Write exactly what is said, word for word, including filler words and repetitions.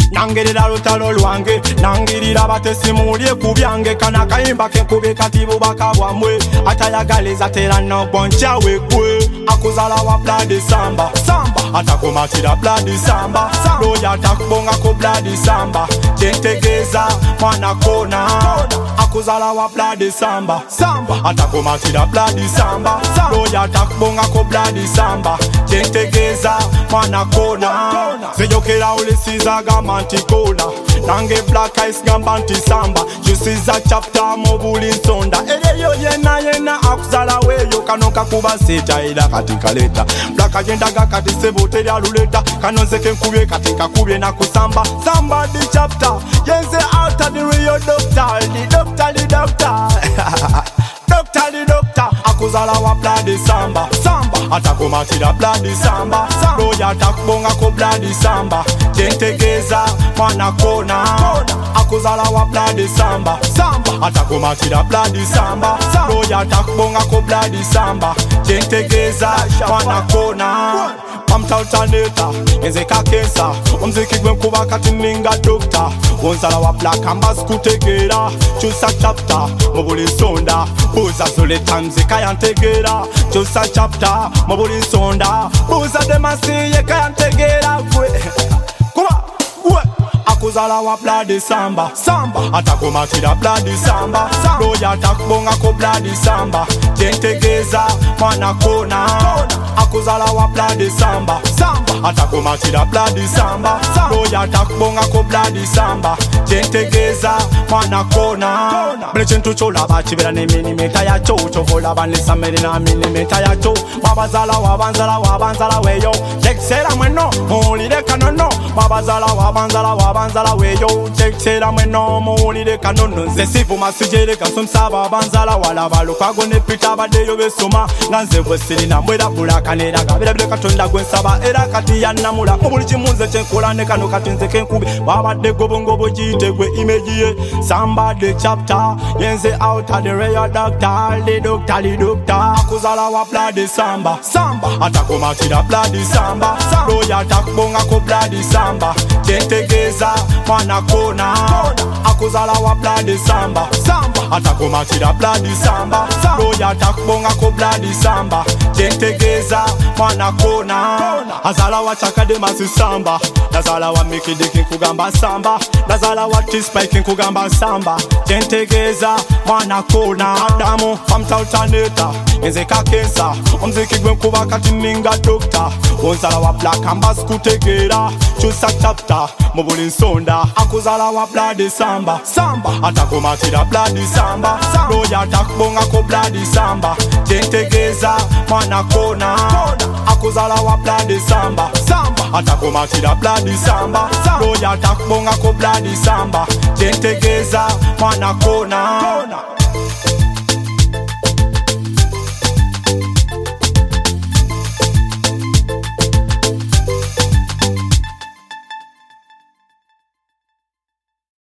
nangirira lutalo lwange nangirira batesimulye ku byange kana kayimba kenkube kati bubaka bwamwe atayagaliza tera noboncha wekwe akuzala wa bloody samba samba atakumatira bloody samba loya atakubonga ko bloody samba kyentegeza mwana kona akuzala wa bloody samba samba atakumatira bloody samba loya atakubonga ko bloody samba kyentegeza mwana kona sejokera ulisizaga mantikola nange black ice gamba nti samba jusiza chapter mobuli nsonda ereyo yena yena akuzala weyo kano kakuba seta ila kati kaleta black agenda gakati sebote ya ruleta kano zeke nkubye kati kakubye na kusamba samba di chapter yenze out of the real doctor the doctor the doctor doctor the doctor akuzala wa bloody samba samba atakumatira bloody samba loya atakubonga ko bloody samba kyentegeza mwana kona akuzala wa bloody samba samba atakumatira bloody samba loya atakubonga ko bloody samba kyentegeza mwana kona pamtautaneta enze kakesa umziki gwenkuba kati ninga doctor wonzala wa black ambas kutegera chusa chapter mubuli sonda buza zole tanze kayantegera chusa chapter mubuli sonda buza demasiye kayantegera gwe kuba gwe akuzala wa bloody samba samba atakumatira bloody samba loya atakubonga ko bloody samba kyentegeza mwana kona akuzala wa bloody samba samba atakumatira bloody samba loya atakubonga ko bloody samba kyentegeza mwana kona buli kintu kyolaba kibera n'eminimita yakyo kyovolaba nesamere na minimita yakyo wabazala wabanzala wabanzala weyo tekisera mweno muwulire kanono wabazala wabanzala wabanzala weyo tekisera mweno muwulire kanono nze sivuma sijereka nsomsaba abanzala walaba lukwago ne pita abaddeyo besoma nga nze bwe sirina mwera bulakanera gabirabire katonda gwensaba era kati yannamula mu buli kimu nze kyenkola ne kano kati nze kenkube wabadde gobongobo giyitegwe imejiye somebody chapter yenze out of the real doctor the doctor the doctor akuzala wa bloody samba samba atakumatira bloody samba loya atakubonga ko bloody samba kyentegeza mwana kona akuzala wa bloody samba samba atakumatira bloody samba loya atakubonga ko bloody samba kyentegeza mwana kona azala wa chakade masi samba nazala wa mikidiki nkugamba samba nazala wa t-spike nkugamba samba kyentegeza mwana kona adamu pamtautaneta enze kakesa umziki gwenkuba kati ninga doctor wonzala wa black ambas kutegera chusa chapter mubuli nsonda akuzala wa bloody samba samba atakumatira bloody samba loya atakubonga ko bloody samba kyentegeza mwana kona akuzala wa bloody samba samba atakumatira bloody samba loya atakubonga ko bloody samba kyentegeza mwana kona